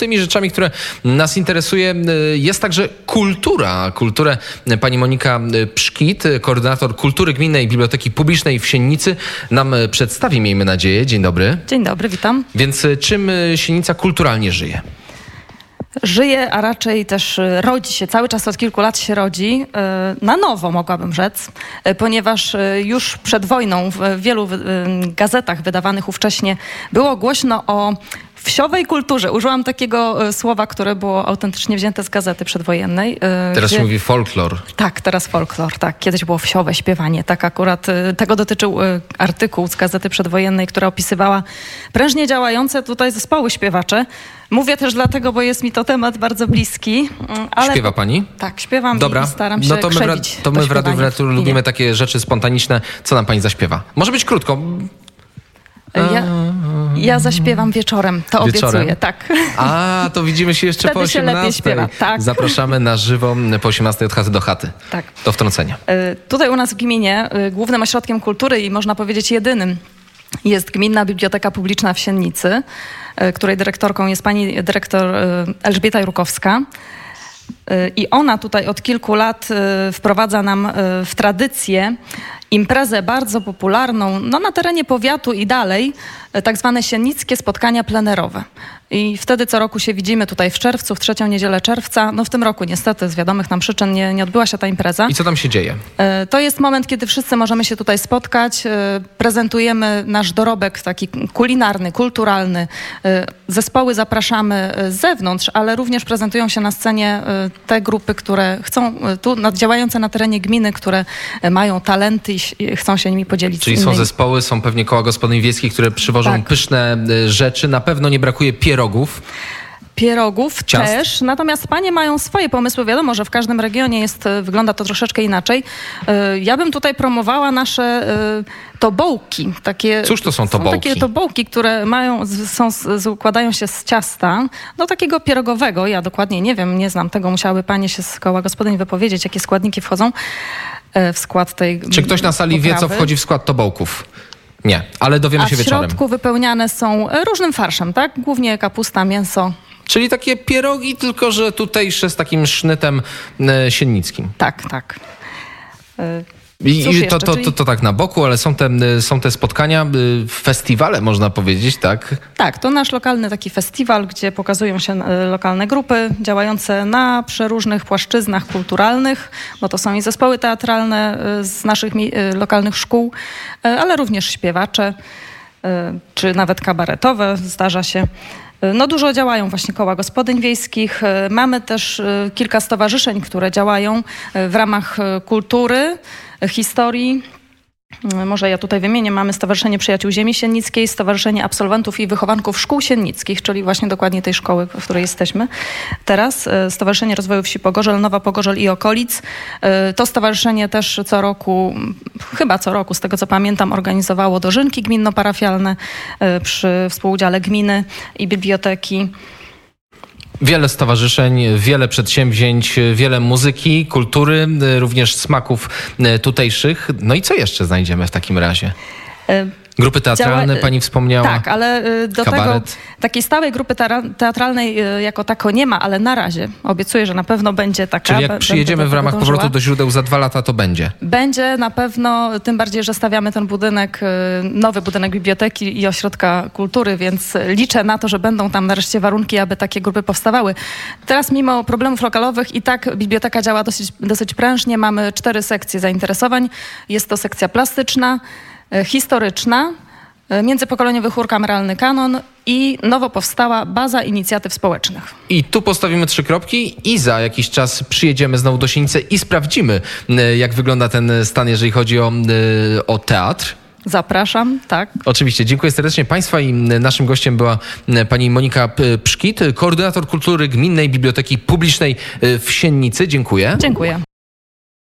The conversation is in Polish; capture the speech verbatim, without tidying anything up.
tymi rzeczami, które nas interesuje, jest także kultura. Kulturę pani Monika Pszkit, koordynator kultury Gminnej Biblioteki Publicznej w Siennicy, nam przedstawi, miejmy nadzieję. Dzień dobry. Dzień dobry, witam. Więc czym Siennica kulturalnie żyje? Żyje, a raczej też rodzi się, cały czas od kilku lat się rodzi, na nowo mogłabym rzec, ponieważ już przed wojną w wielu gazetach wydawanych ówcześnie było głośno o wsiowej kulturze. Użyłam takiego słowa, które było autentycznie wzięte z gazety przedwojennej. Teraz gdzie... się mówi folklor. Tak, teraz folklor, tak. Kiedyś było wsiowe śpiewanie. Tak akurat tego dotyczył artykuł z gazety przedwojennej, która opisywała prężnie działające tutaj zespoły śpiewacze. Mówię też dlatego, bo jest mi to temat bardzo bliski. Ale... Śpiewa pani? Tak, śpiewam. Dobra. I staram się no to my, krzewić to my w Radiu Wnet lubimy nie. takie rzeczy spontaniczne. Co nam pani zaśpiewa? Może być krótko. Ja, ja zaśpiewam wieczorem, to wieczorem? obiecuję, tak. A, to widzimy się jeszcze Wtedy po osiemnastej. się lepiej śpiewa, tak. Zapraszamy na żywo po osiemnastej od chaty do chaty. Tak. Do wtrącenia. Y, tutaj u nas w gminie y, głównym ośrodkiem kultury i można powiedzieć jedynym jest Gminna Biblioteka Publiczna w Siennicy, y, której dyrektorką jest pani dyrektor y, Elżbieta Jurkowska. Y, I ona tutaj od kilku lat y, wprowadza nam y, w tradycję imprezę bardzo popularną, no na terenie powiatu i dalej, tak zwane siennickie spotkania plenerowe. I wtedy co roku się widzimy tutaj w czerwcu, w trzecią niedzielę czerwca. No w tym roku niestety z wiadomych nam przyczyn nie, nie odbyła się ta impreza. I co tam się dzieje? To jest moment, kiedy wszyscy możemy się tutaj spotkać. Prezentujemy nasz dorobek taki kulinarny, kulturalny. Zespoły zapraszamy z zewnątrz, ale również prezentują się na scenie te grupy, które chcą, tu działające na terenie gminy, które mają talenty i chcą się nimi podzielić. Czyli z są innymi. zespoły, są pewnie koła gospodyń wiejskich, które przywożą Tak. pyszne rzeczy. Na pewno nie brakuje pierogów. Pierogów Ciast. też, natomiast panie mają swoje pomysły. Wiadomo, że w każdym regionie jest, wygląda to troszeczkę inaczej. Ja bym tutaj promowała nasze tobołki. Takie, Cóż to są tobołki? Są takie tobołki, które mają, są, układają się z ciasta, no takiego pierogowego. Ja dokładnie nie wiem, nie znam tego. Musiały panie się z koła gospodyń wypowiedzieć, jakie składniki wchodzą w skład tej Czy ktoś na sali potrawy. wie, co wchodzi w skład tobołków? Nie, ale dowiemy A się w wieczorem. środku wypełniane są różnym farszem, tak? Głównie kapusta, mięso. Czyli takie pierogi, tylko że tutejsze z takim sznytem e, siennickim. Tak, tak. Y I, Cóż i to, jeszcze, to, to, czyli... to tak na boku, ale są te, są te spotkania, festiwale można powiedzieć, tak? Tak, to nasz lokalny taki festiwal, gdzie pokazują się lokalne grupy działające na przeróżnych płaszczyznach kulturalnych, bo to są i zespoły teatralne z naszych lokalnych szkół, ale również śpiewacze, czy nawet kabaretowe, zdarza się. No dużo działają właśnie koła gospodyń wiejskich. Mamy też kilka stowarzyszeń, które działają w ramach kultury, historii. Może ja tutaj wymienię. Mamy Stowarzyszenie Przyjaciół Ziemi Siennickiej, Stowarzyszenie Absolwentów i Wychowanków Szkół Siennickich, czyli właśnie dokładnie tej szkoły, w której jesteśmy teraz. Stowarzyszenie Rozwoju Wsi Pogorzel, Nowa Pogorzel i okolic. To stowarzyszenie też co roku, chyba co roku, z tego co pamiętam, organizowało dożynki gminno-parafialne przy współudziale gminy i biblioteki. Wiele stowarzyszeń, wiele przedsięwzięć, wiele muzyki, kultury, również smaków tutejszych. No i co jeszcze znajdziemy w takim razie? Grupy teatralne, Działa... pani wspomniała. Tak, ale do Kabaret. tego takiej stałej grupy teatralnej jako tako nie ma, ale na razie obiecuję, że na pewno będzie taka. Czyli jak przyjedziemy w ramach powrotu do źródeł za dwa lata, to będzie? Będzie na pewno, tym bardziej, że stawiamy ten budynek, nowy budynek biblioteki i ośrodka kultury, więc liczę na to, że będą tam nareszcie warunki, aby takie grupy powstawały. Teraz mimo problemów lokalowych i tak biblioteka działa dosyć, dosyć prężnie. Mamy cztery sekcje zainteresowań. Jest to sekcja plastyczna, historyczna, międzypokoleniowy chór kameralny Kanon i nowo powstała baza inicjatyw społecznych. I tu postawimy trzy kropki i za jakiś czas przyjedziemy znowu do Siennicy i sprawdzimy, jak wygląda ten stan, jeżeli chodzi o, o teatr. Zapraszam, tak. Oczywiście, dziękuję serdecznie Państwa i naszym gościem była pani Monika Pszkit, koordynator kultury Gminnej Biblioteki Publicznej w Siennicy. Dziękuję. Dziękuję.